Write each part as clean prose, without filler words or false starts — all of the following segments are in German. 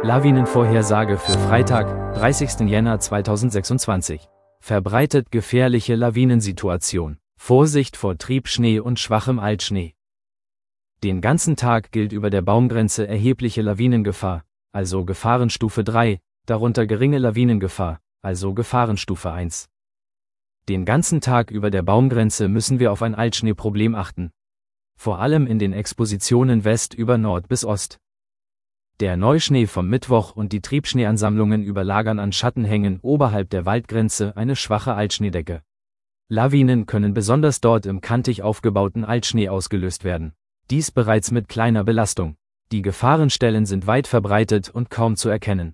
Lawinenvorhersage für Freitag, 30. Jänner 2026. Verbreitet gefährliche Lawinensituation. Vorsicht vor Triebschnee und schwachem Altschnee. Den ganzen Tag gilt über der Baumgrenze erhebliche Lawinengefahr, also Gefahrenstufe 3, darunter geringe Lawinengefahr, also Gefahrenstufe 1. Den ganzen Tag über der Baumgrenze müssen wir auf ein Altschneeproblem achten. Vor allem in den Expositionen West über Nord bis Ost. Der Neuschnee vom Mittwoch und die Triebschneeansammlungen überlagern an Schattenhängen oberhalb der Waldgrenze eine schwache Altschneedecke. Lawinen können besonders dort im kantig aufgebauten Altschnee ausgelöst werden. Dies bereits mit kleiner Belastung. Die Gefahrenstellen sind weit verbreitet und kaum zu erkennen.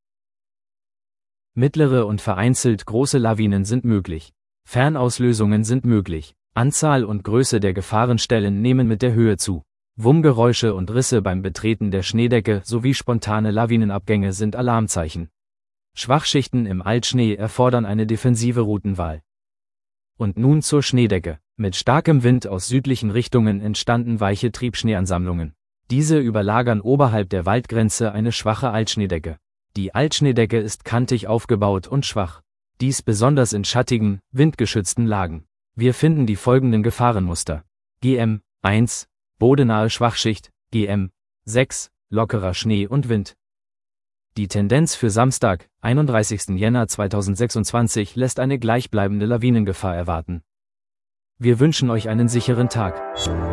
Mittlere und vereinzelt große Lawinen sind möglich. Fernauslösungen sind möglich. Anzahl und Größe der Gefahrenstellen nehmen mit der Höhe zu. Wummgeräusche und Risse beim Betreten der Schneedecke sowie spontane Lawinenabgänge sind Alarmzeichen. Schwachschichten im Altschnee erfordern eine defensive Routenwahl. Und nun zur Schneedecke. Mit starkem Wind aus südlichen Richtungen entstanden weiche Triebschneeansammlungen. Diese überlagern oberhalb der Waldgrenze eine schwache Altschneedecke. Die Altschneedecke ist kantig aufgebaut und schwach. Dies besonders in schattigen, windgeschützten Lagen. Wir finden die folgenden Gefahrenmuster. GM 1. Bodenahe Schwachschicht, GM 6. Lockerer Schnee und Wind. Die Tendenz für Samstag, 31. Jänner 2026 lässt eine gleichbleibende Lawinengefahr erwarten. Wir wünschen euch einen sicheren Tag.